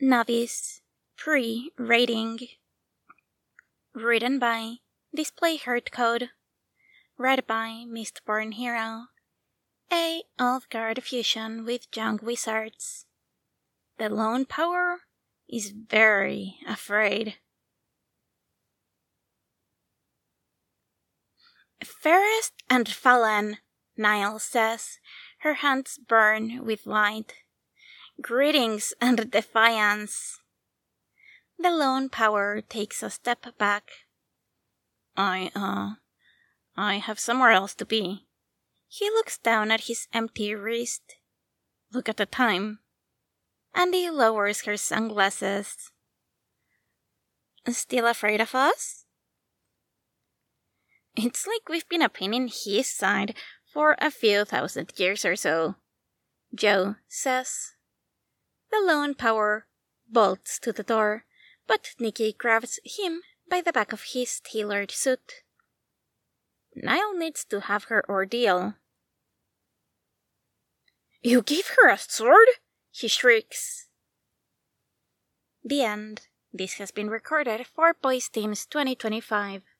Novice Pre-Rating. Written by Display Heart Code. Read by Mistborn Hero. A Oathguard fusion with Young Wizards. The Lone Power is very afraid. Fairest and Fallen, Niall says, her hands burn with light. Greetings and defiance. The Lone Power takes a step back. I have somewhere else to be. He looks down at his empty wrist. Look at the time. Andy lowers her sunglasses. Still afraid of us? It's like we've been a pain in his side for a few thousand years or so, Jo says. The Lone Power bolts to the door, but Nikki grabs him by the back of his tailored suit. Niall needs to have her ordeal. You gave her a sword? He shrieks. The end. This has been recorded for Boys Teams 2025.